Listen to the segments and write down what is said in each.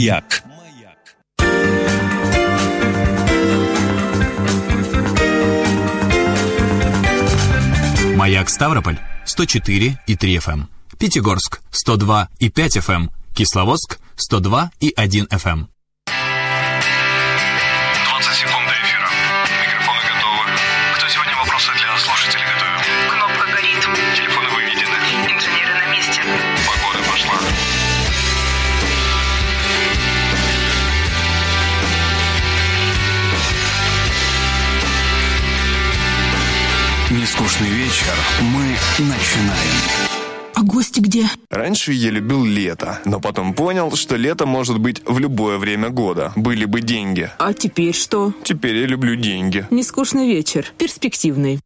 Маяк. Маяк Ставрополь 104,3 FM. Пятигорск 102,5 FM. Кисловодск 102,1 FM. 20 секунд до эфира. Микрофоны готовы. Кто сегодня вопросы для слушателей готовил? Кнопка горит. Телефоны выведены. Инженеры на месте. Погода пошла. Нескучный вечер. Мы начинаем. А гости где? Раньше я любил лето, но потом понял, что лето может быть в любое время года. Были бы деньги. А теперь что? Теперь я люблю деньги. Нескучный вечер. Перспективный.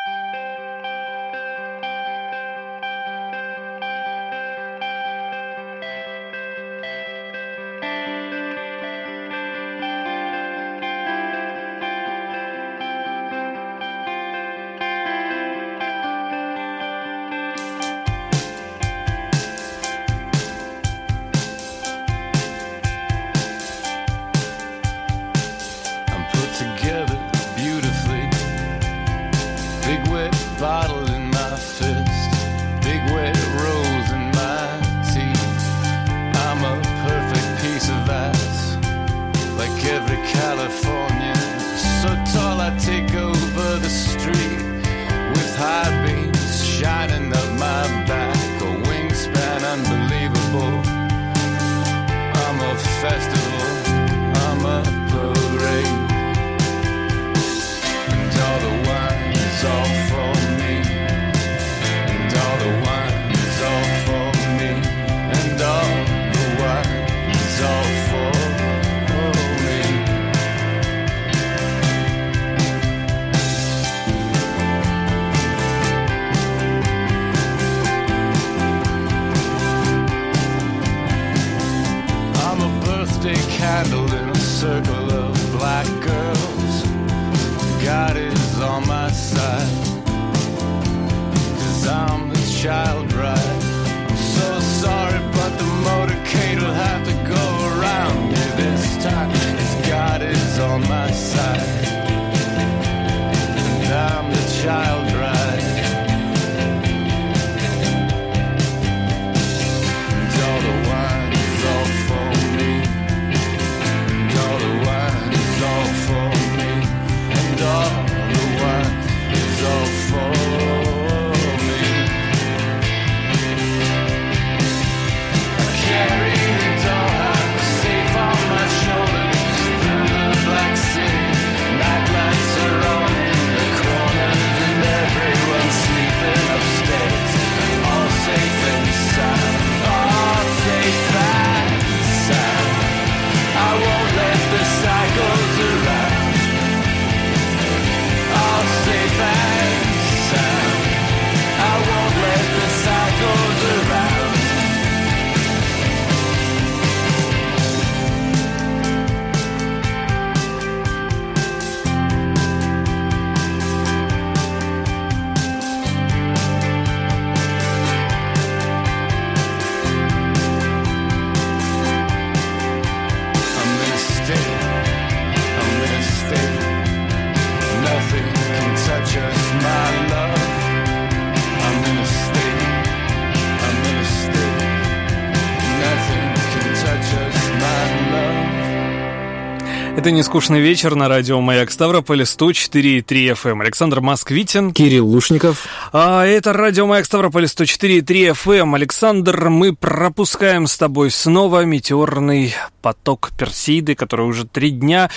Это «Нескучный вечер» на радио «Маяк Ставрополь» 104,3 FM. Александр Москвитин. Кирилл Лушников. Это радио «Маяк Ставрополь» 104,3 FM. Александр, мы пропускаем с тобой снова метеорный поток Персиды, который уже 3 дня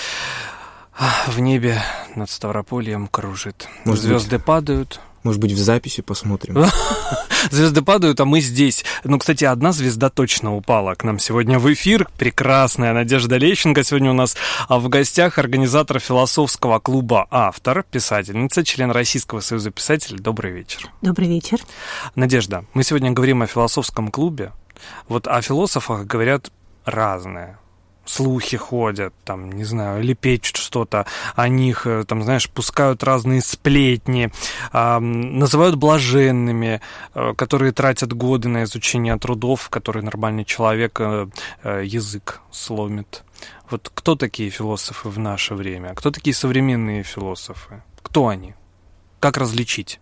в небе над Ставропольем кружит. Звезды падают. Может быть, в записи посмотрим. Звезды падают, а мы здесь. Ну, кстати, одна звезда точно упала к нам сегодня в эфир. Прекрасная Надежда Лещенко сегодня у нас в гостях, организатор философского клуба «Автор», писательница, член Российского союза писателей. Добрый вечер. Добрый вечер. Надежда, мы сегодня говорим о философском клубе. Вот о философах говорят разное. слухи ходят, там, не знаю, лепечут что-то о них, там, знаешь, пускают разные сплетни, называют блаженными, которые тратят годы на изучение трудов, которые нормальный человек язык сломит. Вот кто такие философы в наше время? Кто такие современные философы? Кто они? Как различить?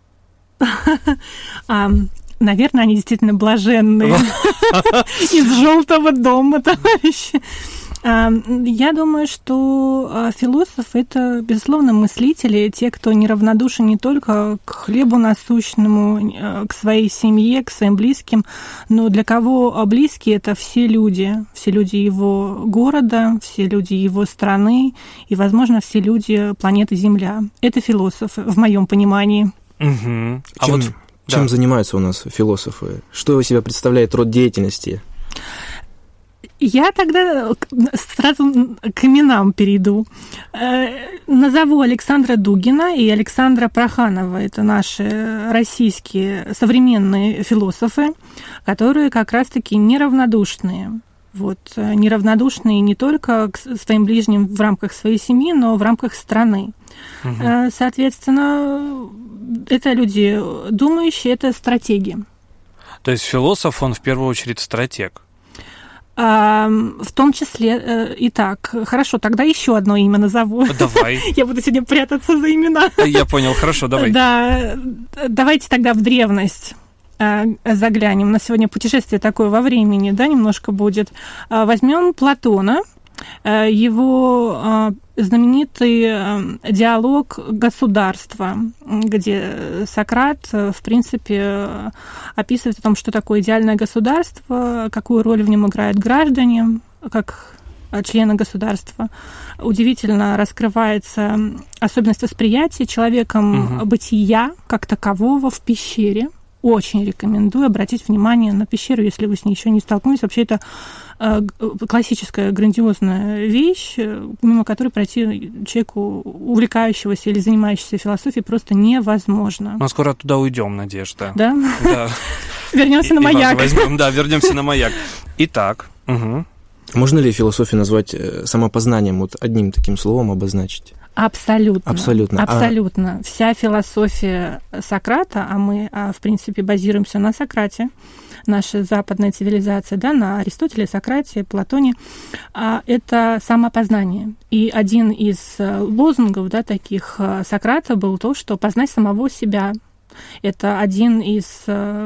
Наверное, они действительно блаженные. Из «Желтого дома», товарищи. Я думаю, что философы — это, безусловно, мыслители, те, кто неравнодушен не только к хлебу насущному, к своей семье, к своим близким, но для кого близкие — это все люди его города, все люди его страны и, возможно, все люди планеты Земля. Это философы, в моем понимании. Угу. Чем занимаются у нас философы? Что из себя представляет род деятельности? Я тогда сразу к именам перейду. Назову Александра Дугина и Александра Проханова. Это наши российские современные философы, которые как раз-таки неравнодушные. Неравнодушные не только к своим ближним в рамках своей семьи, но в рамках страны. Угу. Соответственно, это люди думающие, это стратеги. То есть философ, он в первую очередь стратег? В том числе, итак, хорошо, тогда еще одно имя назову. Давай. Я буду сегодня прятаться за имена. Я понял, хорошо, давай. Да, давайте тогда в древность заглянем. У нас сегодня путешествие такое во времени, да, немножко будет. Возьмем Платона, его знаменитый диалог «Государство», где Сократ, в принципе, описывает о том, что такое идеальное государство, какую роль в нем играют граждане, как члены государства. Удивительно раскрывается особенность восприятия человеком бытия как такового в пещере. Очень рекомендую обратить внимание на пещеру, если вы с ней еще не столкнулись. Вообще это классическая, грандиозная вещь, мимо которой пройти человеку, увлекающегося или занимающегося философией, просто невозможно. Мы скоро туда уйдем, Надежда. Да? Да. Вернемся на маяк. Вернемся на маяк. Итак. Можно ли философию назвать самопознанием, вот одним таким словом обозначить? Абсолютно. Абсолютно. Вся философия Сократа, а мы, в принципе, базируемся на Сократе, наша западная цивилизация, да, на Аристотеле, Сократе, Платоне, это самопознание. И один из лозунгов, да, таких Сократа был то, что познать самого себя. Это одни из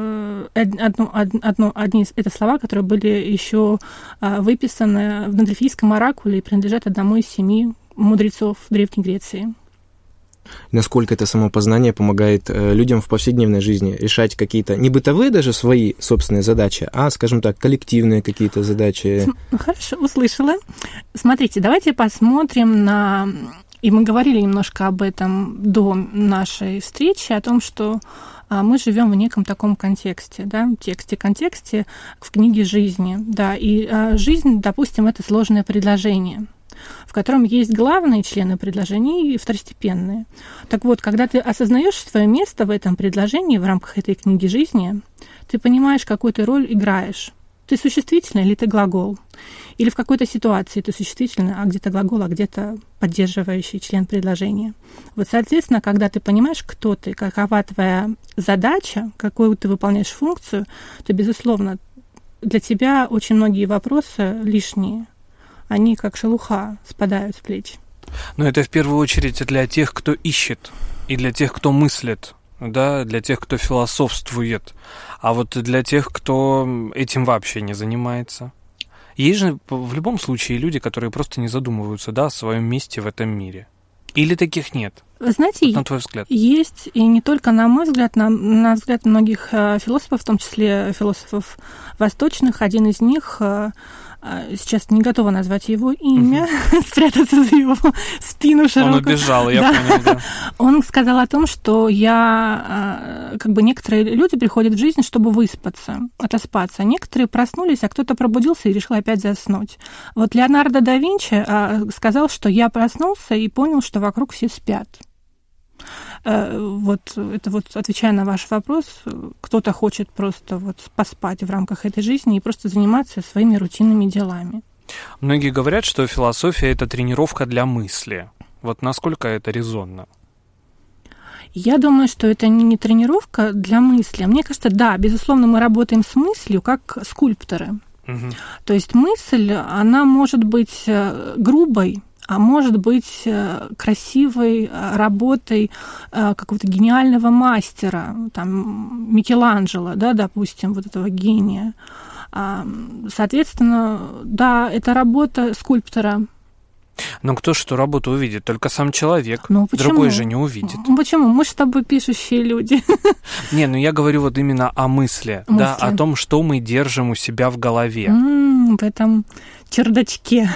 это слова, которые были еще выписаны в Дельфийском оракуле и принадлежат одному из 7 мудрецов Древней Греции. Насколько это самопознание помогает людям в повседневной жизни решать какие-то не бытовые даже свои собственные задачи, а, скажем так, коллективные какие-то задачи? Хорошо, услышала. Смотрите, давайте посмотрим на... И мы говорили немножко об этом до нашей встречи, о том, что мы живем в неком таком контексте, да, контексте в книге жизни. Да, и жизнь, допустим, это сложное предложение, в котором есть главные члены предложения и второстепенные. Так вот, когда ты осознаешь свое место в этом предложении, в рамках этой книги жизни, ты понимаешь, какую ты роль играешь. Ты существительный или ты глагол? Или в какой-то ситуации ты существительный, а где-то глагол, а где-то поддерживающий член предложения. Вот, соответственно, когда ты понимаешь, кто ты, какова твоя задача, какую ты выполняешь функцию, то, безусловно, для тебя очень многие вопросы лишние. Они как шелуха спадают с плеч. Но это в первую очередь для тех, кто ищет, и для тех, кто мыслит, да, для тех, кто философствует. А вот для тех, кто этим вообще не занимается. Есть же в любом случае люди, которые просто не задумываются, да, о своем месте в этом мире. Или таких нет? Вы знаете, вот на твой взгляд. Есть, и не только на мой взгляд, на взгляд многих философов, в том числе философов восточных. Один из них, сейчас не готова назвать его имя, спрятаться за его спину широко. Он убежал, я понял, да. Он сказал о том, что некоторые люди приходят в жизнь, чтобы выспаться, отоспаться. Некоторые проснулись, а кто-то пробудился и решил опять заснуть. Вот Леонардо да Винчи сказал, что я проснулся и понял, что вокруг все спят. Вот это вот, отвечая на ваш вопрос, кто-то хочет просто вот поспать в рамках этой жизни и просто заниматься своими рутинными делами. Многие говорят, что философия — это тренировка для мысли. Вот насколько это резонно? Я думаю, что это не тренировка для мысли. Мне кажется, да, безусловно, мы работаем с мыслью как скульпторы. Угу. То есть мысль, она может быть грубой, а может быть красивой работой какого-то гениального мастера, там, Микеланджело, да, допустим, вот этого гения. Соответственно, да, это работа скульптора. Но кто же эту работу увидит? Только сам человек. Другой же не увидит. Почему? Мы же с тобой пишущие люди. Не, я говорю вот именно о мысли. Да, о том, что мы держим у себя в голове. В этом чердачке.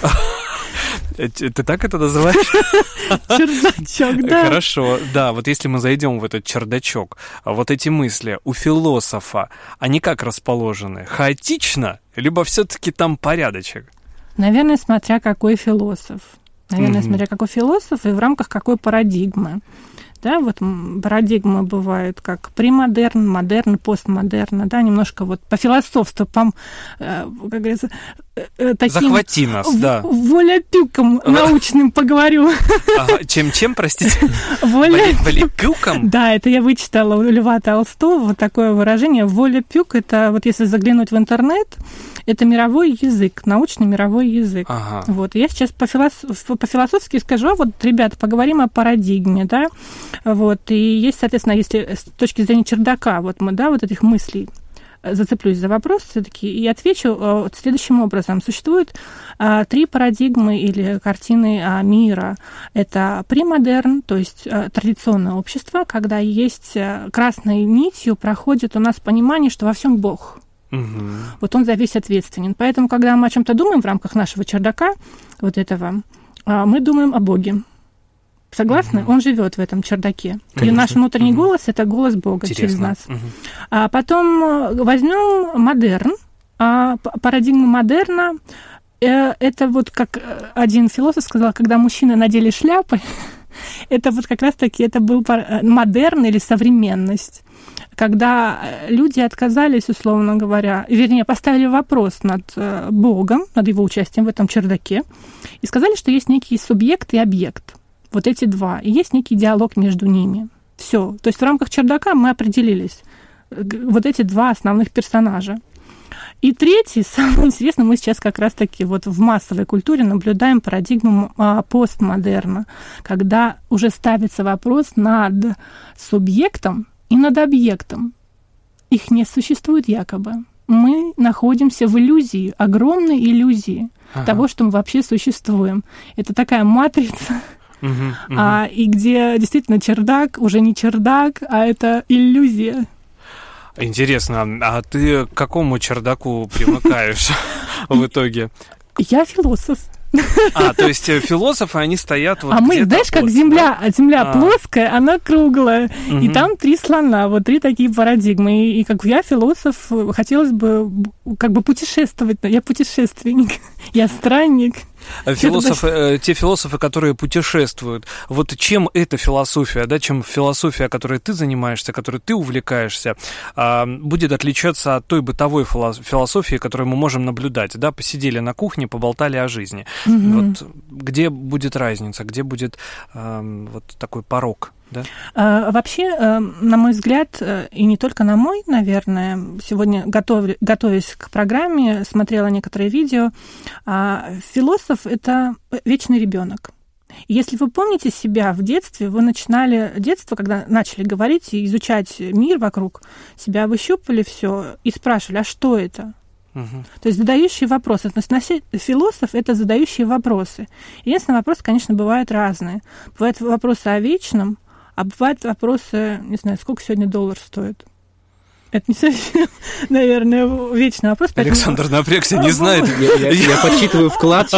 Ты так это называешь? Чердачок, да. Хорошо, да, вот если мы зайдем в этот чердачок, вот эти мысли у философа, они как расположены? Хаотично, либо все-таки там порядочек? Наверное, смотря какой философ. Смотря какой философ и в рамках какой парадигмы. Да, вот парадигмы бывают как премодерн, модерн, постмодерн, да, немножко вот по философству, как говорится, таким... Захвати нас, да. Волепюком научным поговорю. Чем, простите? Волепюком? Да, это я вычитала у Льва Толстого, вот такое выражение. Волепюк, это вот если заглянуть в интернет, это мировой язык, научный мировой язык. Ага. Вот, я сейчас по-философски скажу, вот, ребята, поговорим о парадигме, да, вот, и есть, соответственно, если с точки зрения чердака, вот мы, да, вот этих мыслей, зацеплюсь за вопрос все-таки и отвечу следующим образом. Существует 3 парадигмы или картины мира. Это премодерн, то есть традиционное общество, когда есть красной нитью проходит у нас понимание, что во всем Бог. Угу. Вот он за весь ответственен. Поэтому, когда мы о чем-то думаем в рамках нашего чердака, вот этого, мы думаем о Боге. Согласны? Он живет в этом чердаке. Конечно. И наш внутренний голос — это голос Бога. Интересно. Через нас. А потом возьмем модерн. Парадигма модерна — это вот как один философ сказал, когда мужчины надели шляпы, это вот как раз-таки это был модерн или современность. Когда люди отказались, условно говоря, вернее, поставили вопрос над Богом, над его участием в этом чердаке, и сказали, что есть некий субъект и объект. Вот эти два. И есть некий диалог между ними. Все. То есть в рамках чердака мы определились. Вот эти 2 основных персонажа. И третий, самое интересное, мы сейчас как раз-таки вот в массовой культуре наблюдаем парадигму постмодерна, когда уже ставится вопрос над субъектом и над объектом. Их не существует якобы. Мы находимся в иллюзии, огромной иллюзии того, что мы вообще существуем. Это такая матрица, и где действительно чердак уже не чердак, а это иллюзия. Интересно, а ты к какому чердаку примыкаешь в итоге? Я философ. То есть философы, они стоят вот мы, знаешь, как земля плоская, она круглая, и там 3 слона, вот 3 такие парадигмы. И как я философ, хотелось бы как бы путешествовать, я путешественник, я странник. Те философы, которые путешествуют, вот чем эта философия, да, чем философия, которой ты занимаешься, которой ты увлекаешься, будет отличаться от той бытовой философии, которую мы можем наблюдать, да, посидели на кухне, поболтали о жизни. Вот где будет разница, где будет вот такой порог? Да? Вообще, на мой взгляд, и не только на мой, наверное, сегодня, готовясь к программе, смотрела некоторые видео, философ — это вечный ребенок. Если вы помните себя в детстве, вы начинали детство, когда начали говорить и изучать мир вокруг, себя выщупали все и спрашивали, а что это? То есть задающие вопросы. То есть философ — это задающие вопросы. Единственный вопрос, конечно, бывают разные. Бывают вопросы о вечном, а бывают вопросы, не знаю, сколько сегодня доллар стоит. Это не совсем, наверное, вечный вопрос. Александр напрягся, не знает. Я подсчитываю вклад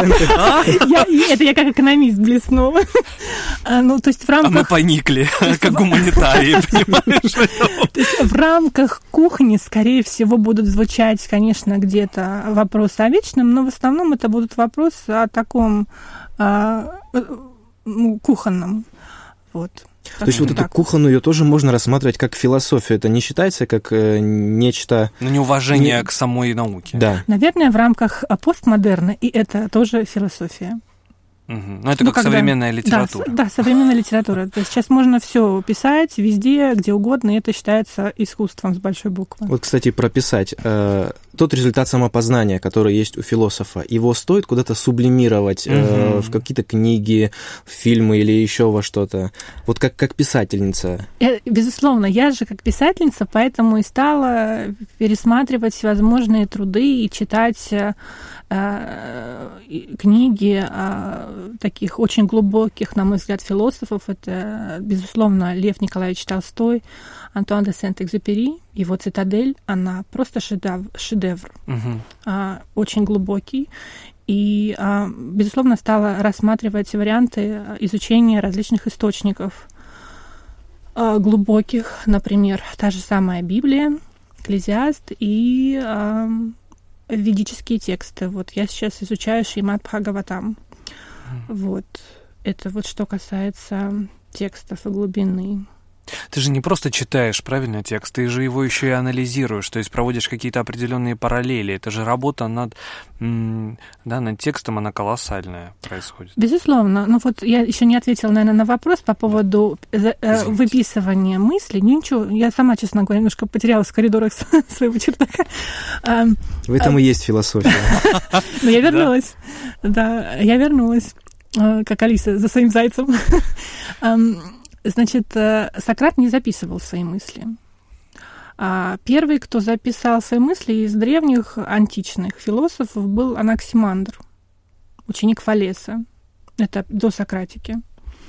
6%. Это я как экономист блеснула. Ну, то есть в рамках... А мы поникли, как гуманитарии, понимаешь? В рамках кухни, скорее всего, будут звучать, конечно, где-то вопросы о вечном, но в основном это будут вопросы о таком кухонном. Вот. То есть вот эту кухонную ее тоже можно рассматривать как философию. Это не считается как нечто... неуважение к самой науке. Да. Наверное, в рамках постмодерна, и это тоже философия. Ну, это как современная литература. Да, современная литература. То есть сейчас можно все писать везде, где угодно, и это считается искусством с большой буквы. Вот, кстати, прописать. Тот результат самопознания, который есть у философа, его стоит куда-то сублимировать в какие-то книги, в фильмы или еще во что-то. Вот как писательница. Безусловно, я же как писательница, поэтому и стала пересматривать всевозможные труды и читать книги таких очень глубоких, на мой взгляд, философов. Это, безусловно, Лев Николаевич Толстой, Антуан де Сент-Экзюпери. Его «Цитадель», она просто шедевр. Очень глубокий. И, безусловно, стала рассматривать варианты изучения различных источников глубоких. Например, та же самая Библия, Экклезиаст и ведические тексты. Вот я сейчас изучаю Шримад Бхагаватам. Вот. Это вот что касается текстов и глубины. Ты же не просто читаешь, правильно, текст, ты же его еще и анализируешь, то есть проводишь какие-то определенные параллели. Это же работа над текстом, она колоссальная происходит. Безусловно. Ну вот я еще не ответила, наверное, на вопрос по поводу выписывания мыслей. Ничего, я сама, честно говоря, немножко потерялась в коридорах своего чердака. В этом и есть философия. Но я вернулась. Да, я вернулась, как Алиса за своим зайцем. Значит, Сократ не записывал свои мысли. Первый, кто записал свои мысли из древних античных философов, был Анаксимандр, ученик Фалеса. Это до Сократики.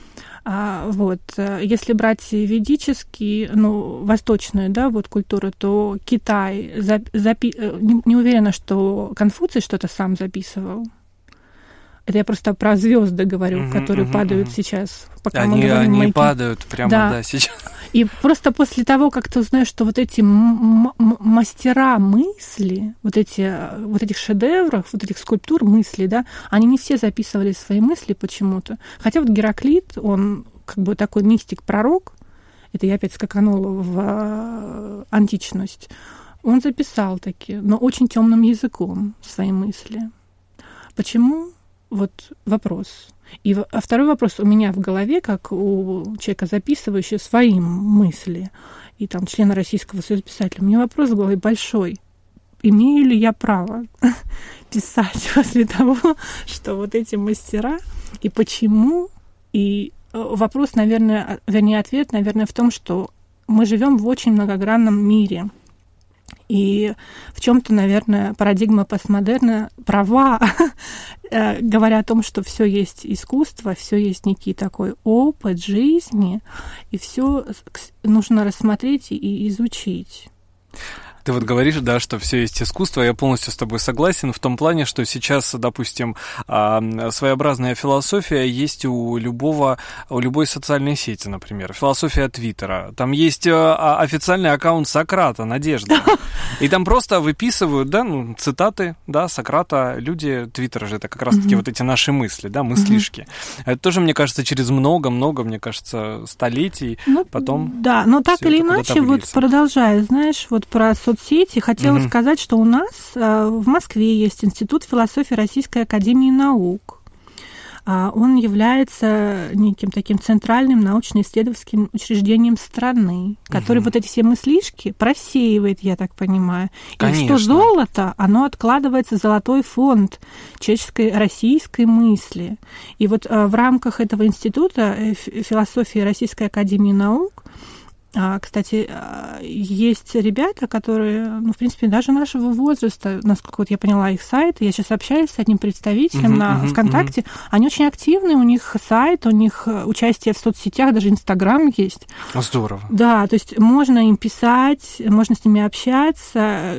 Вот. Если брать ведические, восточную, культуру, то Китай не уверена, что Конфуций что-то сам записывал. Это я просто про звезды говорю, которые падают сейчас, пока мы говорим. Они падают прямо, сейчас. И просто после того, как ты узнаешь, что вот эти мастера мысли, вот этих шедевров, вот этих скульптур мысли, они не все записывали свои мысли почему-то. Хотя вот Гераклит, он как бы такой мистик-пророк, это я опять скаканула в античность, он записал такие, но очень темным языком свои мысли. Почему? Вот вопрос. А второй вопрос у меня в голове, как у человека, записывающего свои мысли, и там члена Российского союза писателей. У меня вопрос в голове большой. Имею ли я право писать после того, что вот эти мастера, и почему? И вопрос, наверное, ответ, наверное, в том, что мы живем в очень многогранном мире. И в чем-то, наверное, парадигма постмодерна права, говоря о том, что все есть искусство, все есть некий такой опыт жизни, и все нужно рассмотреть и изучить. Ты вот говоришь, что все есть искусство, я полностью с тобой согласен в том плане, что сейчас, допустим, своеобразная философия есть у любой социальной сети, например, философия Твиттера. Там есть официальный аккаунт Сократа, Надежда. И там просто выписывают, цитаты, Сократа. Люди, Твиттер же это как раз-таки вот эти наши мысли, мыслишки. Это тоже, мне кажется, через много-много, мне кажется, столетий потом... Да, но так или иначе, вот продолжая, знаешь, вот про соцсети, хотела сказать, что у нас в Москве есть Институт философии Российской академии наук. Он является неким таким центральным научно-исследовательским учреждением страны, который вот эти все мыслишки просеивает, я так понимаю. Конечно. И что золото, оно откладывается в золотой фонд человеческой российской мысли. И вот в рамках этого института философии Российской академии наук, кстати, есть ребята, которые, в принципе, даже нашего возраста, насколько вот я поняла их сайт, я сейчас общаюсь с одним представителем на ВКонтакте, они очень активны, у них сайт, у них участие в соцсетях, даже Инстаграм есть. Здорово. Да, то есть можно им писать, можно с ними общаться.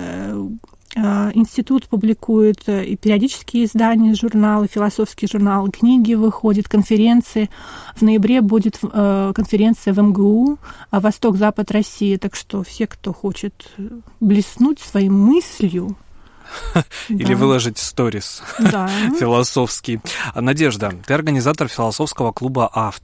Институт публикует и периодические издания, журналы, философские журналы, книги выходят, конференции. В ноябре будет конференция в МГУ «Восток-Запад России». Так что все, кто хочет блеснуть своей мыслью... Или выложить сторис философский. Надежда, ты организатор философского клуба «Автор».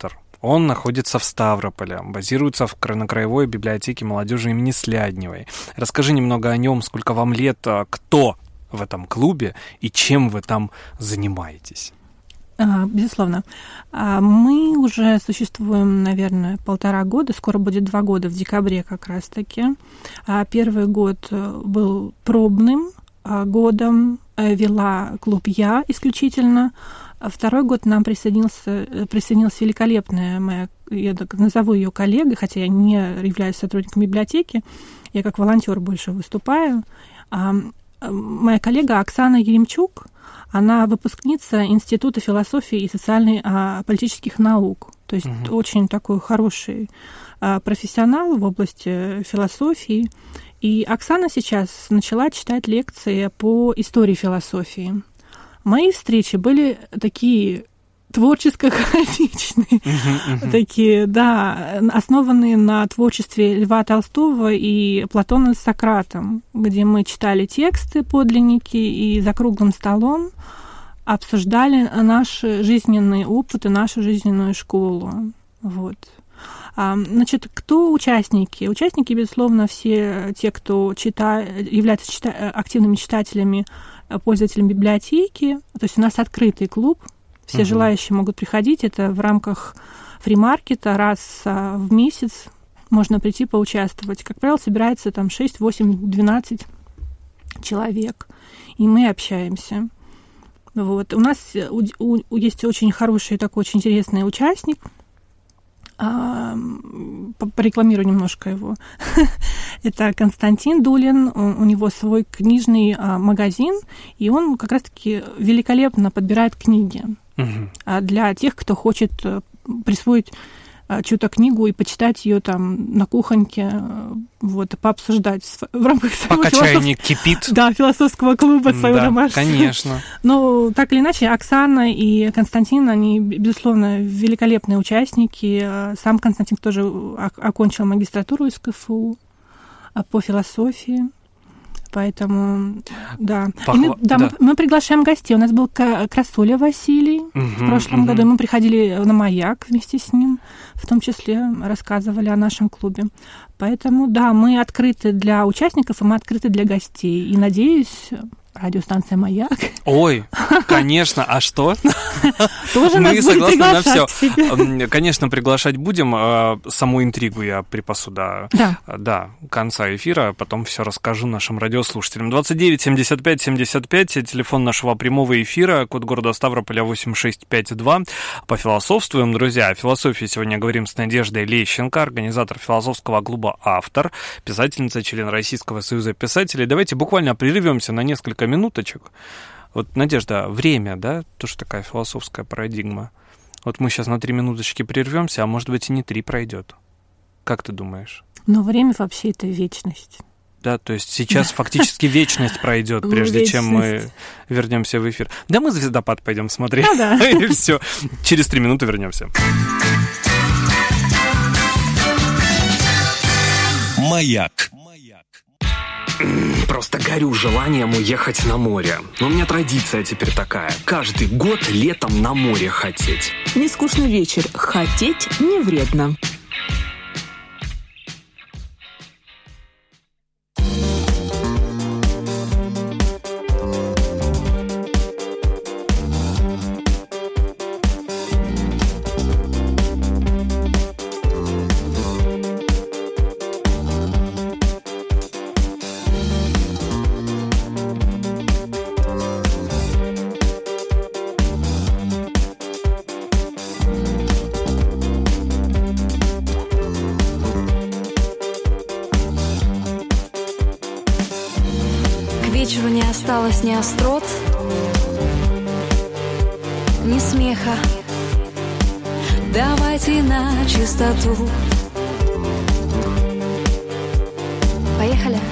Он находится в Ставрополе, базируется на Краевой библиотеке молодежи имени Слядневой. Расскажи немного о нем, сколько вам лет, кто в этом клубе и чем вы там занимаетесь. Безусловно. Мы уже существуем, наверное, 1,5 года, скоро будет 2 года, в декабре как раз-таки. Первый год был пробным годом, вела клуб я исключительно. Второй год нам присоединилась великолепная моя, я так назову ее коллегой, хотя я не являюсь сотрудником библиотеки, я как волонтер больше выступаю. Моя коллега Оксана Еремчук, она выпускница Института философии и социально-политических наук. То есть очень такой хороший профессионал в области философии. И Оксана сейчас начала читать лекции по истории философии. Мои встречи были такие творческо-хаотичные, такие, да, основанные на творчестве Льва Толстого и Платона с Сократом, где мы читали тексты, подлинники, и за круглым столом обсуждали наш жизненный опыт и нашу жизненную школу. Вот. Значит, кто участники? Участники, безусловно, все те, кто являются активными читателями, пользователями библиотеки. То есть у нас открытый клуб. Все желающие могут приходить. Это в рамках фри-маркета раз в месяц можно прийти поучаствовать. Как правило, собирается там 6, 8, 12 человек. И мы общаемся. Вот. У нас есть очень хороший, такой очень интересный участник. Порекламирую немножко его. Это Константин Дулин. У него свой книжный магазин, и он как раз-таки великолепно подбирает книги для тех, кто хочет присвоить чью-то книгу и почитать ее там на кухоньке, вот, пообсуждать в рамках своего пока чайник кипит. Да, философского клуба своего домашнего. Конечно. Но так или иначе, Оксана и Константин, они, безусловно, великолепные участники. Сам Константин тоже окончил магистратуру из КФУ по философии. Поэтому, да. Мы приглашаем гостей. У нас был Красуля Василий в прошлом году. Мы приходили на «Маяк» вместе с ним, в том числе рассказывали о нашем клубе. Поэтому, да, мы открыты для участников, и мы открыты для гостей. И, надеюсь, радиостанция «Маяк». Ой, конечно, а что? Тоже мы нас согласны будет на все. Себе. Конечно, приглашать будем. Саму интригу я припасу до конца эфира, потом все расскажу нашим радиослушателям. 29 75 75, телефон нашего прямого эфира, код города Ставрополя 8652. Пофилософствуем, друзья. О философии сегодня говорим с Надеждой Лещенко, организатор философского клуба «Автор», писательница, член Российского союза писателей. Давайте буквально прервемся на несколько минуточек. Вот, Надежда, время, да, тоже такая философская парадигма. Вот мы сейчас на 3 минуточки прервемся, а может быть и не 3 пройдет. Как ты думаешь? Но время вообще это вечность. Да, то есть сейчас фактически вечность пройдет, прежде чем мы вернемся в эфир. Да, мы «Звездопад» пойдем смотреть. Да. И все. Через 3 минуты вернемся. Маяк. Просто горю желанием уехать на море. Но у меня традиция теперь такая. Каждый год летом на море хотеть. Нескучный вечер. Хотеть не вредно. Вечеру не осталось ни острот, ни смеха. Давайте на чистоту. Поехали.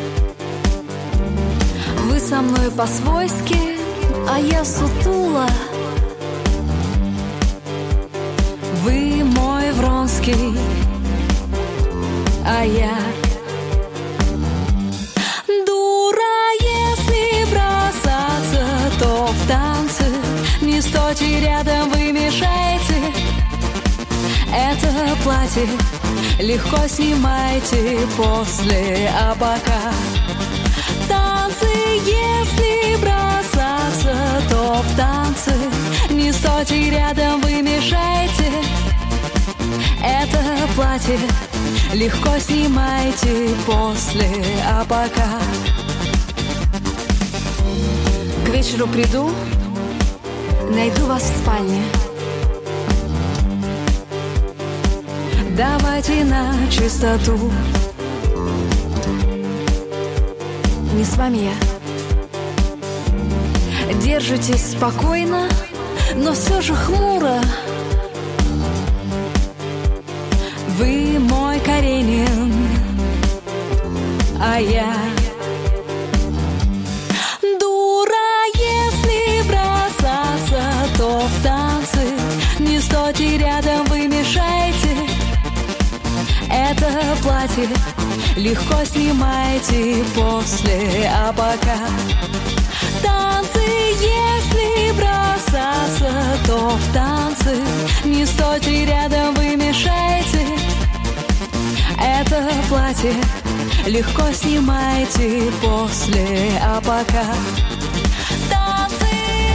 Вы со мной по-свойски, а я сутула. Вы мой Вронский, а я то в танце. Не стойте рядом, вы мешаете. Это платье легко снимайте после, а пока танцы, если бросаться, то в танцы. Не стойте рядом, вы мешаете. Это платье легко снимайте после, а пока. К вечеру приду, найду вас в спальне. Давайте на чистоту. Не с вами я. Держитесь спокойно, но все же хмуро. Вы мой Каренин, а я дура, если бросаться, то в танцы. Не стойте рядом, вы мешаете. Это платье легко снимайте после, а пока танцы, если бросаться, то в танцы. Не стойте рядом, вы мешаете. Это платье легко снимайте после, а пока танцы.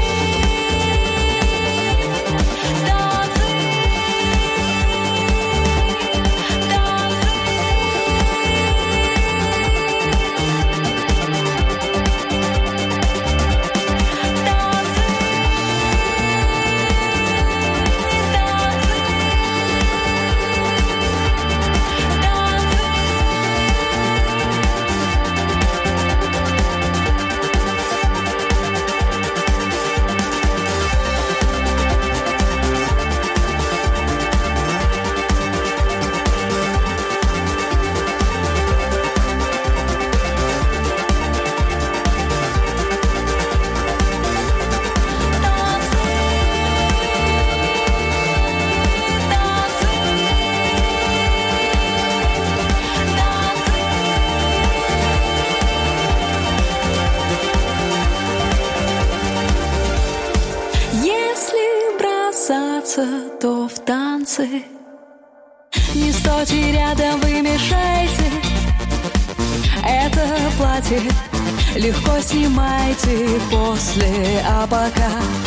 То в танцы. Не стойте рядом, вы мешаете. Это платье легко снимайте после, а пока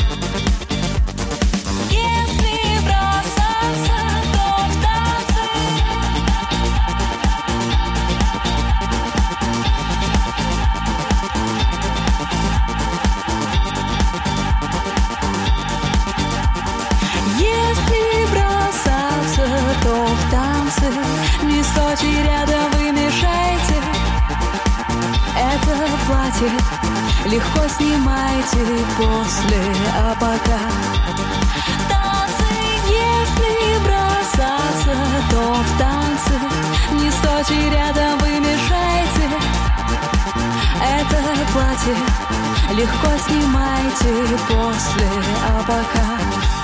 если бросаться, то в танцы. То в танцы. Не стойте рядом, вы мешаете. Это платье легко снимайте после, а пока танцы, если бросаться, то в танцы. Не стойте рядом, вы мешаете. Это платье легко снимайте после, а пока.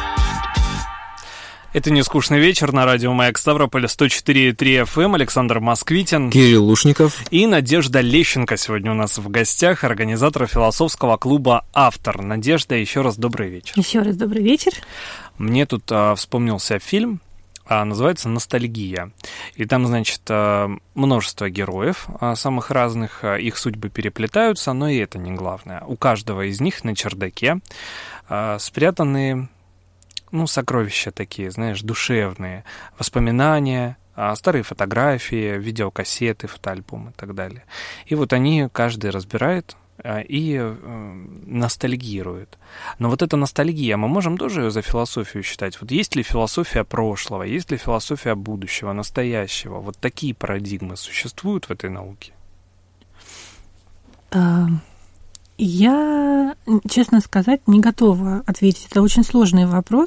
Это «Нескучный вечер» на радио «Маяк» Ставрополя, 104,3 FM. Александр Москвитин. Кирилл Лушников. И Надежда Лещенко сегодня у нас в гостях, организатор философского клуба «Автор». Надежда, еще раз добрый вечер. Еще раз добрый вечер. Мне тут вспомнился фильм, называется «Ностальгия». И там, значит, множество героев самых разных, их судьбы переплетаются, но и это не главное. У каждого из них на чердаке спрятаны... сокровища такие, знаешь, душевные, воспоминания, старые фотографии, видеокассеты, фотоальбомы и так далее. И вот они каждый разбирает и ностальгирует. Но вот эта ностальгия, мы можем тоже ее за философию считать? Вот есть ли философия прошлого, есть ли философия будущего, настоящего? Вот такие парадигмы существуют в этой науке? Я, честно сказать, не готова ответить. Это очень сложный вопрос.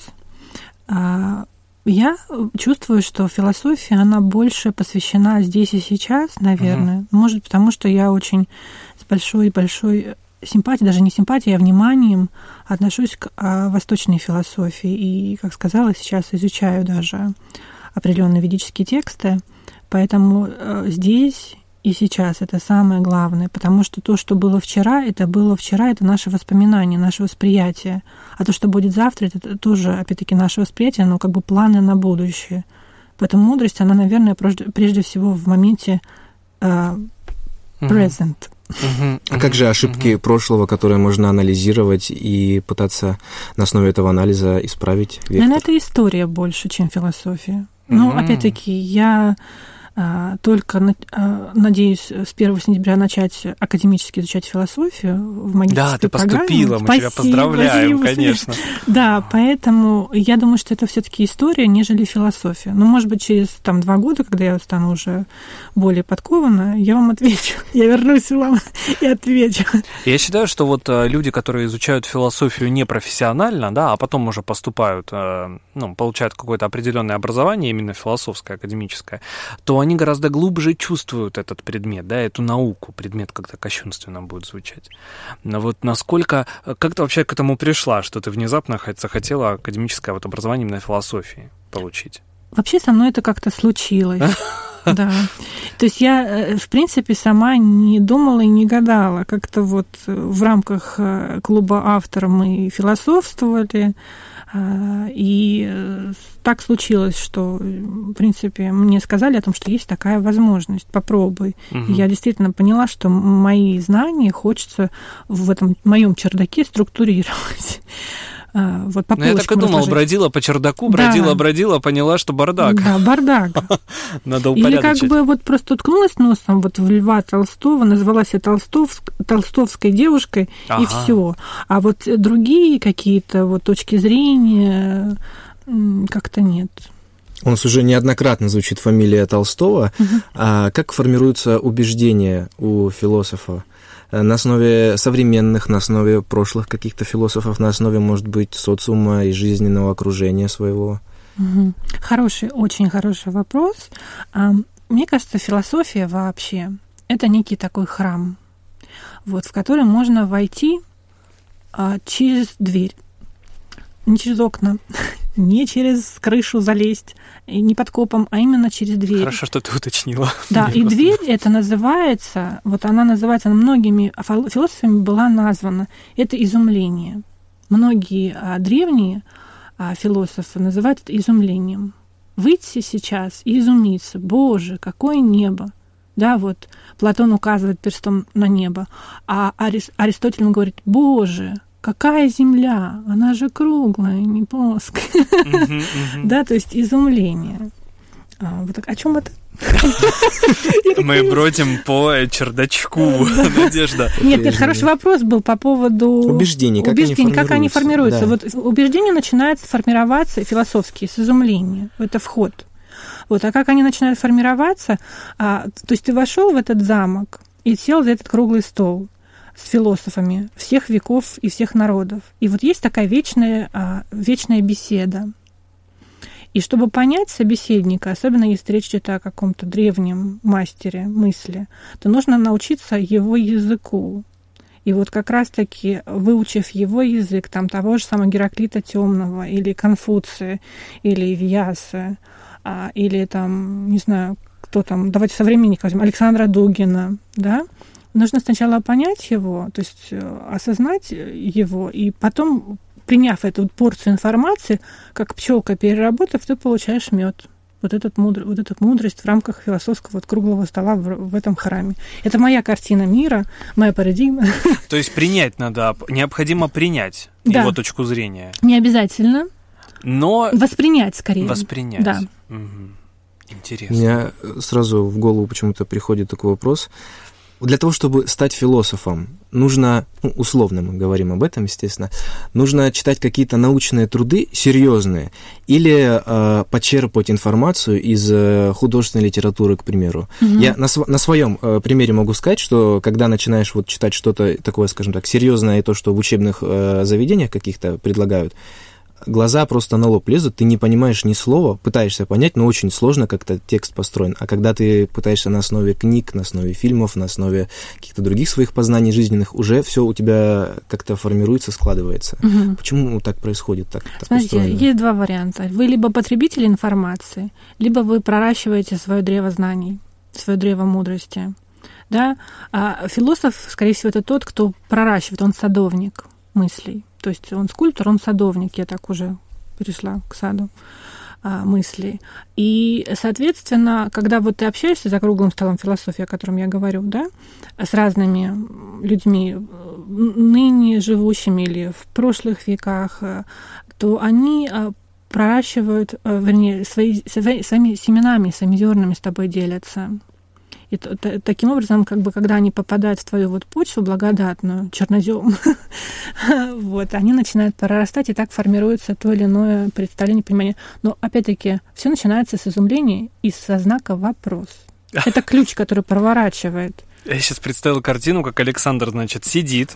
Я чувствую, что философия, она больше посвящена здесь и сейчас, наверное. Может, потому что я очень с большой симпатией, даже не симпатией, а вниманием отношусь к восточной философии. И, как сказала, сейчас изучаю даже определенные ведические тексты. Поэтому здесь... И сейчас это самое главное, потому что то, что было вчера, это наши воспоминания, наше восприятие. А то, что будет завтра, это тоже, опять-таки, наше восприятие, но как бы планы на будущее. Поэтому мудрость, она, наверное, прежде всего в моменте present. А как же ошибки прошлого, которые можно анализировать и пытаться на основе этого анализа исправить вектор? Наверное, это история больше, чем философия. Но, опять-таки, я только надеюсь с 1 сентября начать академически изучать философию в магистерской Да, ты программе. поступила, мы тебя поздравляем, конечно. Да, поэтому я думаю, что это все-таки история, нежели философия. Но, может быть, через 2 года, когда я стану уже более подкована, я вам отвечу. Я вернусь к вам и отвечу. Я считаю, что вот люди, которые изучают философию непрофессионально, да, а потом уже поступают, получают какое-то определенное образование, именно философское, академическое, то они гораздо глубже чувствуют этот предмет, да, эту науку, предмет как-то кощунственно будет звучать. Но вот насколько, как ты вообще к этому пришла, что ты внезапно захотела академическое вот образование именно философии получить? Вообще со мной это как-то случилось. Да. То есть я, в принципе, сама не думала и не гадала. Как-то вот в рамках клуба авторов мы философствовали, и так случилось, что, в принципе, мне сказали о том, что есть такая возможность, попробуй. И я действительно поняла, что мои знания хочется в этом моем чердаке структурировать. Вот по я так и думал, бродила по чердаку, бродила, поняла, что бардак. Да, бардак. Надо упорядочить. Или как бы вот просто уткнулась носом вот в Льва Толстого, назвала себя толстовской девушкой, и все. А вот другие какие-то вот точки зрения как-то нет. У нас уже неоднократно звучит фамилия Толстого. А как формируются убеждения у философа? На основе современных, на основе прошлых каких-то философов, на основе, может быть, социума и жизненного окружения своего? Хороший, очень хороший вопрос. Мне кажется, философия вообще – это некий такой храм, вот, в который можно войти через дверь, не через окна, не через крышу залезть, не под копом, а именно через дверь. Хорошо, что ты уточнила. Да, и дверь это называется, вот она называется, многими философами была названа, это изумление. Многие древние философы называют это изумлением. Выйти сейчас и изумиться. Боже, какое небо! Да, вот Платон указывает перстом на небо, а Аристотель говорит: Боже, какая земля? Она же круглая, не плоская. Да, то есть изумление. Вот так, о чем это? Мы бродим по чердачку, Надежда. Нет, хороший вопрос был по поводу убеждений, как они формируются. Вот убеждения начинают формироваться философские с изумления. Это вход. Вот, а как они начинают формироваться? То есть ты вошел в этот замок и сел за этот круглый стол с философами всех веков и всех народов. И вот есть такая вечная беседа. И чтобы понять собеседника, особенно если речь идет о каком-то древнем мастере мысли, то нужно научиться его языку. И вот как раз-таки, выучив его язык, там, того же самого Гераклита Темного, или Конфуция, или Вьяса, или там, не знаю, кто там, давайте современника возьмем, Александра Дугина, да, нужно сначала понять его, то есть осознать его, и потом, приняв эту порцию информации, как пчелка переработав, ты получаешь мед. Вот эту мудрость в рамках философского вот круглого стола в этом храме. Это моя картина мира, моя парадигма. То есть принять надо, необходимо принять его точку зрения. Не обязательно, но воспринять скорее. Воспринять. Да. Интересно. У меня сразу в голову почему-то приходит такой вопрос. Для того, чтобы стать философом, нужно, условно мы говорим об этом, естественно, нужно читать какие-то научные труды серьезные или почерпать информацию из художественной литературы, к примеру. Я на своем примере могу сказать, что когда начинаешь вот читать что-то такое, скажем так, серьезное, и то, что в учебных заведениях каких-то предлагают, глаза просто на лоб лезут, ты не понимаешь ни слова, пытаешься понять, но очень сложно как-то текст построен. А когда ты пытаешься на основе книг, на основе фильмов, на основе каких-то других своих познаний жизненных, уже все у тебя как-то формируется, складывается. Почему так происходит? Так Смотрите, устроено? Есть два варианта. Вы либо потребитель информации, либо вы проращиваете свое древо знаний, свое древо мудрости. Да? А философ, скорее всего, это тот, кто проращивает, он садовник мыслей. То есть он скульптор, он садовник, я так уже перешла к саду. мыслей. И, соответственно, когда вот ты общаешься за круглым столом философии, о котором я говорю, да, с разными людьми, ныне живущими или в прошлых веках, то они проращивают, вернее, своими семенами, своими зернами с тобой делятся. И таким образом, как бы, когда они попадают в твою вот почву благодатную, чернозем, вот, они начинают прорастать, и так формируется то или иное представление, понимание. Но, опять-таки, все начинается с изумления и со знака «вопрос». Это ключ, который проворачивает. Я сейчас представил картину, как Александр, значит, сидит,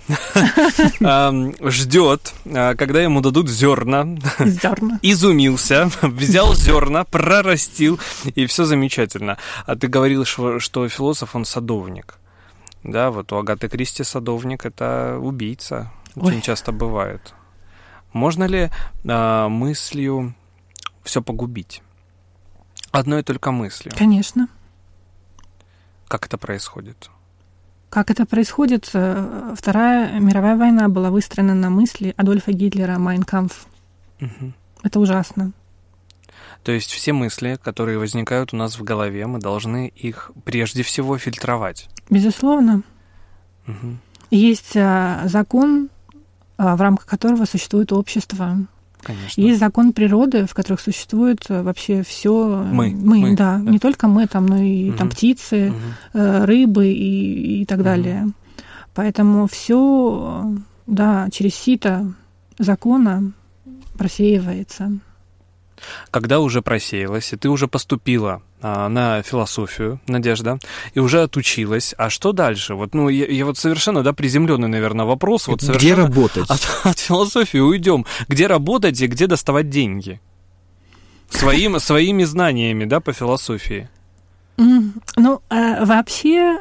ждет, когда ему дадут зерна. Изумился, взял зерна, прорастил, и все замечательно. А ты говорил, что философ, он садовник. Да, вот у Агаты Кристи садовник — это убийца. Очень часто бывает. Можно ли мыслью все погубить? Одной только мыслью? Конечно. Как это происходит? Как это происходит? Вторая мировая война была выстроена на мысли Адольфа Гитлера «Майн кампф». Угу. Это ужасно. То есть все мысли, которые возникают у нас в голове, мы должны их прежде всего фильтровать? Безусловно. Угу. Есть закон, в рамках которого существует общество. Конечно. Есть закон природы, в которых существует вообще все. Мы, да. Не только мы, там, но и там птицы, рыбы и так далее. Поэтому все, да, через сито закона просеивается. Когда уже просеялось, и ты уже поступила на философию, Надежда, и уже отучилась, а что дальше? Вот, ну, я вот совершенно, да, приземленный, наверное, вопрос. Вот где работать? От философии уйдем. Где работать и где доставать деньги? Своими знаниями, да, по философии. Ну, вообще...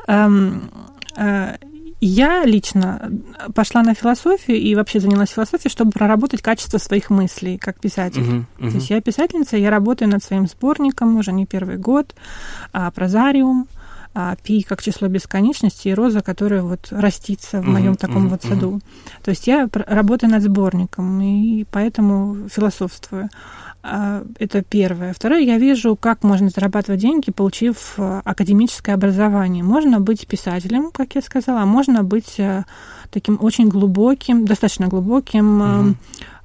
Я лично пошла на философию и вообще занялась философией, чтобы проработать качество своих мыслей как писатель. То есть я писательница, я работаю над своим сборником уже не первый год, «Прозариум», «Пи» как число бесконечности и «Роза», которая вот растится в моем таком вот саду. То есть я работаю над сборником и поэтому философствую. Это первое. Второе, я вижу, как можно зарабатывать деньги, получив академическое образование. Можно быть писателем, как я сказала, а можно быть таким очень глубоким, достаточно глубоким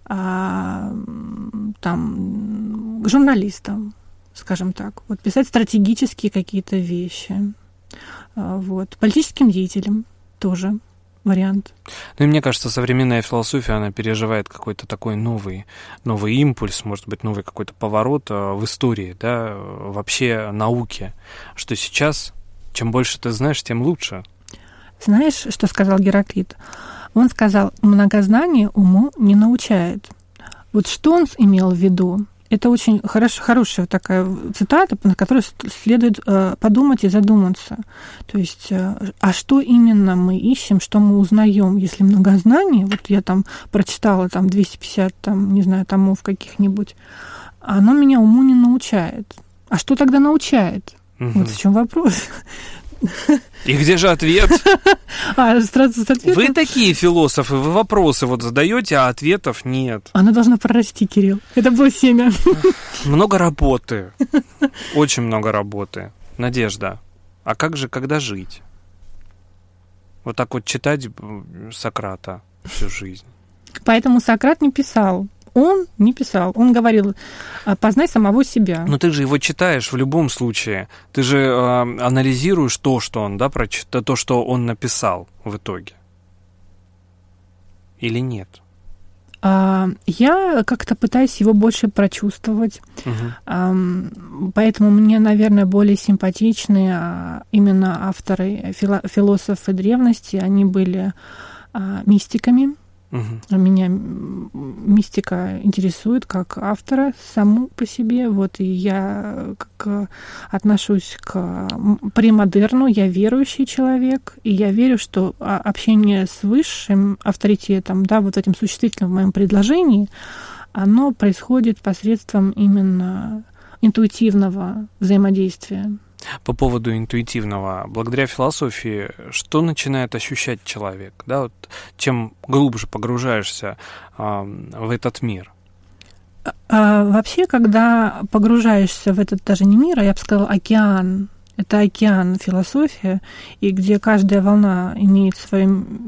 там, журналистом, скажем так. Вот писать стратегические какие-то вещи. Вот. Политическим деятелем тоже вариант. Ну и мне кажется, современная философия, она переживает какой-то такой новый импульс, может быть, новый какой-то поворот в истории, да, вообще науке, что сейчас, чем больше ты знаешь, тем лучше. Знаешь, что сказал Гераклит? Он сказал, многознание уму не научает. Вот что он имел в виду? Это очень хорошая такая цитата, на которой следует подумать и задуматься. То есть, а что именно мы ищем, что мы узнаем, если многознание, вот я там прочитала там 250, там, не знаю, томов каких-нибудь, оно меня уму не научает. А что тогда научает? Вот в чем вопрос. И где же ответ? Сразу с ответом. Вы такие философы, вы вопросы вот задаете, а ответов нет. Оно должно прорасти, Кирилл. Это было семя. Много работы. Очень много работы. Надежда, а как же, когда жить? Вот так вот читать Сократа всю жизнь. Поэтому Сократ не писал. Он не писал. Он говорил, познай самого себя. Но ты же его читаешь в любом случае. Ты же анализируешь то, что он, да, то, что он написал в итоге. Или нет? Я как-то пытаюсь его больше прочувствовать. Поэтому мне, наверное, более симпатичны именно авторы, философы древности. Они были мистиками. Меня мистика интересует как автора саму по себе. Вот, и я отношусь к премодерну, я верующий человек, и я верю, что общение с высшим авторитетом, да, вот этим существительным в моем предложении, оно происходит посредством именно интуитивного взаимодействия. По поводу интуитивного, благодаря философии, что начинает ощущать человек? Да, вот, чем глубже погружаешься в этот мир? Вообще, когда погружаешься в этот даже не мир, а я бы сказала океан, это океан философия, и где каждая волна имеет свое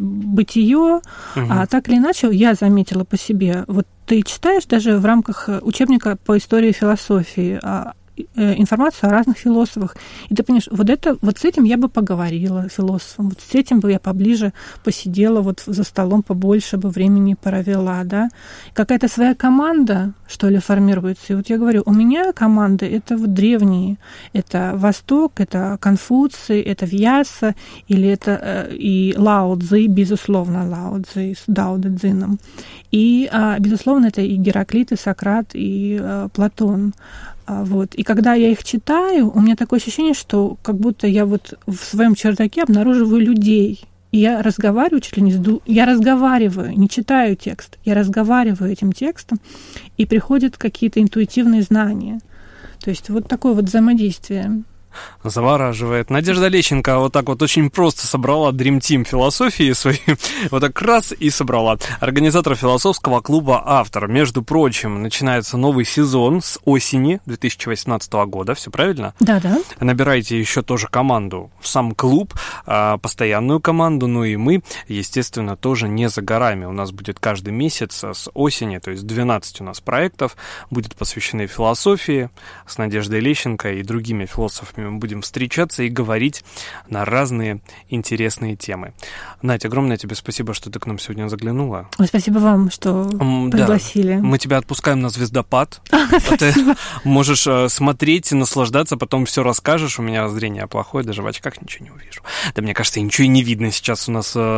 бытие, а так или иначе, я заметила по себе, вот ты читаешь даже в рамках учебника по истории философии информацию о разных философах, и ты понимаешь, вот с этим я бы поговорила философом, вот с этим бы я поближе посидела, вот за столом побольше бы времени провела, да. Какая-то своя команда, что ли, формируется. И вот я говорю, у меня команды — это вот древние, это Восток, это Конфуций, это Вьяса, или это и Лао Цзи, безусловно, Лао Цзи с Дао Дэ Цзином. И, безусловно, это и Гераклит, и Сократ, и Платон. Вот. И когда я их читаю, у меня такое ощущение, что как будто я вот в своем чердаке обнаруживаю людей. И я разговариваю чуть ли не я разговариваю, не читаю текст, я разговариваю этим текстом, и приходят какие-то интуитивные знания. То есть вот такое вот взаимодействие. Завораживает. Надежда Лещенко вот так вот очень просто собрала Dream Team философии свои, вот так раз и собрала. Организатор философского клуба «Автор». Между прочим, начинается новый сезон с осени 2018 года, все правильно? Да. Набирайте еще тоже команду в сам клуб, постоянную команду, ну и мы, естественно, тоже не за горами. У нас будет каждый месяц с осени, то есть 12 у нас проектов, будет посвящены философии с Надеждой Лещенко и другими философами. Мы будем встречаться и говорить на разные интересные темы. Надя, огромное тебе спасибо, что ты к нам сегодня заглянула. Ой, спасибо вам, что пригласили. Да. Мы тебя отпускаем на звездопад. Ты можешь смотреть и наслаждаться, потом все расскажешь. У меня зрение плохое, даже в очках ничего не увижу. Да, мне кажется, ничего и не видно сейчас у нас в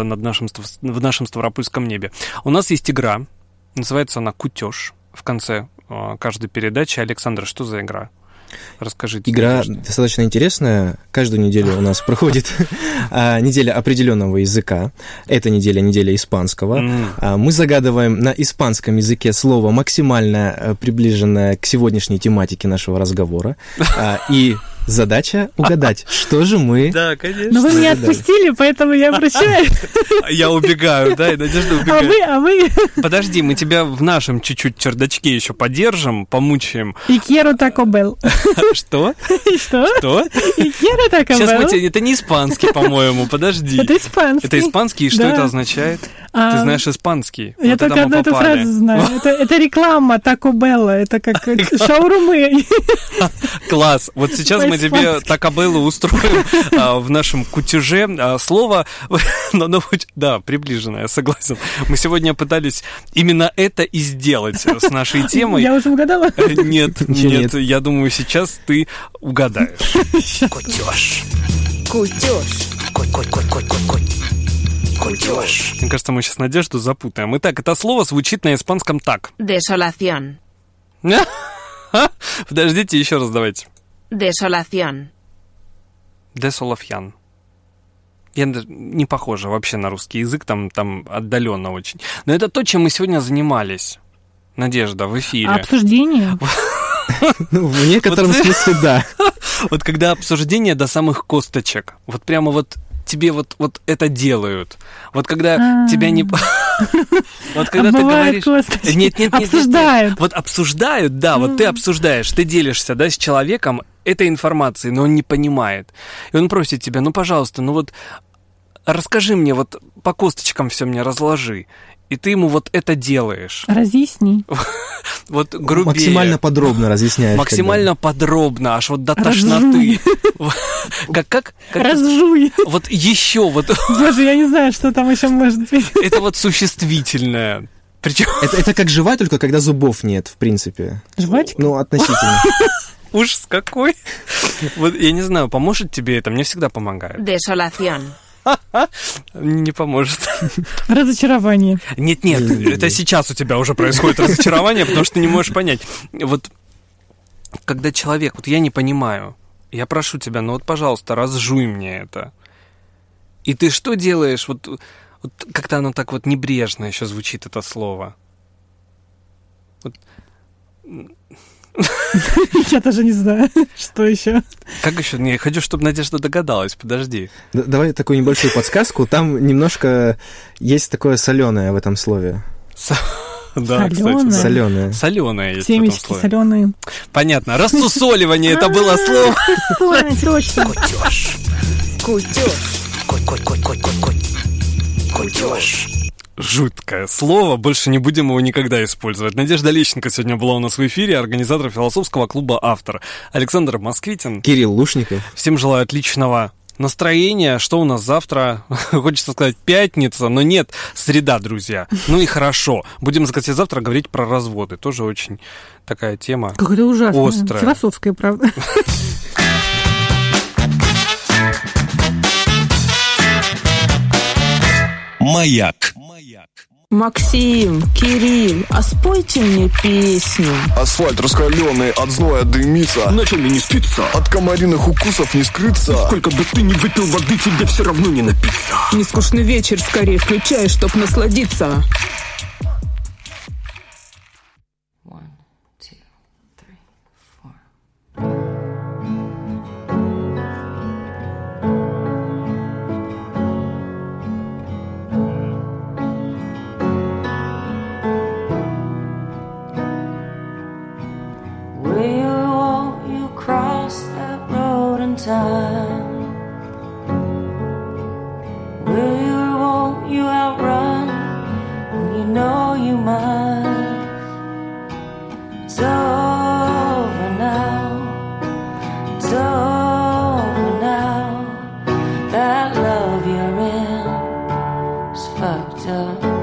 нашем Ставропольском небе. У нас есть игра, называется она «Кутеж». В конце каждой передачи. Александр, что за игра? Расскажите. Игра достаточно интересная. Каждую неделю у нас проходит неделя определенного языка. Эта неделя испанского. Мы загадываем на испанском языке слово, максимально приближенное к сегодняшней тематике нашего разговора. И задача угадать, что же мы... Да, конечно. Но вы меня отпустили, поэтому я обращаюсь. Я убегаю, да, и Надежда убегает. А вы? Подожди, мы тебя в нашем чуть-чуть чердачке еще подержим, помучаем. И quiero Taco Bell. Что? Что? И quiero Taco Bell. Сейчас мы тебе... Это не испанский, по-моему, подожди. Это испанский. Это испанский, и что это означает? Ты знаешь испанский. Я только одну эту фразу знаю. Это реклама Taco Bell, это как шаурмы. Класс. Вот сейчас мы тебе Taco Bell устроим в нашем кутеже. Слово, да, приближенное, согласен. Мы сегодня пытались именно это и сделать с нашей темой. Я уже угадала? Нет, я думаю, сейчас ты угадаешь. Кутеж. Кутеж. Мне кажется, мы сейчас Надежду запутаем. Итак, это слово звучит на испанском так. Desolación. Подождите, еще раз давайте. Desolación. Desolación. Я не похожа вообще на русский язык, там отдаленно очень. Но это то, чем мы сегодня занимались. Надежда, в эфире. Обсуждение? В некотором смысле, да. Вот когда обсуждение до самых косточек. Вот прямо вот тебе вот это делают. Вот когда тебя не... Вот когда ты говоришь... Нет. Обсуждают. Вот обсуждают, да, вот ты обсуждаешь, ты делишься, да, с человеком этой информацией, но он не понимает. И он просит тебя, пожалуйста, вот расскажи мне, вот по косточкам все мне разложи. И ты ему вот это делаешь. Разъясни. Вот грубее. Максимально подробно разъясняешь. Максимально подробно, аж вот до тошноты. Как? Разжуй. Вот еще вот. Боже, я не знаю, что там еще может быть. Это вот существительное. Причем... Это как жевать, только когда зубов нет, в принципе. Жвачка? Относительно. Ужас какой. Вот я не знаю, поможет тебе это? Мне всегда помогает. Desolación. Не поможет. Разочарование. Нет, это сейчас у тебя уже происходит разочарование, потому что ты не можешь понять. Вот когда человек, вот я не понимаю, я прошу тебя, пожалуйста, разжуй мне это. И ты что делаешь? Вот как-то оно так вот небрежно еще звучит, это слово. Я даже не знаю, что еще. Как еще? Я хочу, чтобы Надежда догадалась. Подожди. Давай такую небольшую подсказку. Там немножко есть такое соленое в этом слове. Да, Соленое. кстати. Соленое. Соленое есть в этом Семечки слове. соленые. Понятно. Рассусоливание это было слово. Точно. Кутеж. Жуткое слово, больше не будем его никогда использовать. Надежда Лещенко сегодня была у нас в эфире, организатор философского клуба «Автор». Александр Москвитин. Кирилл Лушников. Всем желаю отличного настроения. Что у нас завтра? Хочется сказать пятница, но нет, среда, друзья. Ну и хорошо. Будем, кстати, завтра говорить про разводы. Тоже очень такая тема Как это ужасно. острая. Философская, правда. Маяк. Максим, Кирилл, а спойте мне песню. Асфальт раскаленный, от зноя дымится. Ночью мне не спится. От комариных укусов не скрыться. Сколько бы ты ни выпил воды, тебе все равно не напиться. Нескучный вечер скорее включай, чтоб насладиться. Fucked up.